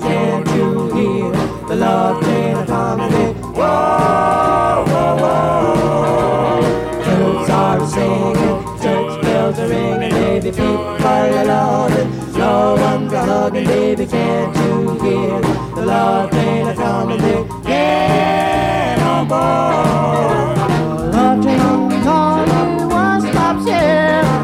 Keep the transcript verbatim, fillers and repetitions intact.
can't you hear the love train a coming? Whoa, whoa, whoa. Birds are singing, church bells are ringing, baby, people are loving, no one's a hugging, baby, can't you hear the love train a coming? Get on board. The love train on the corner, one stop share.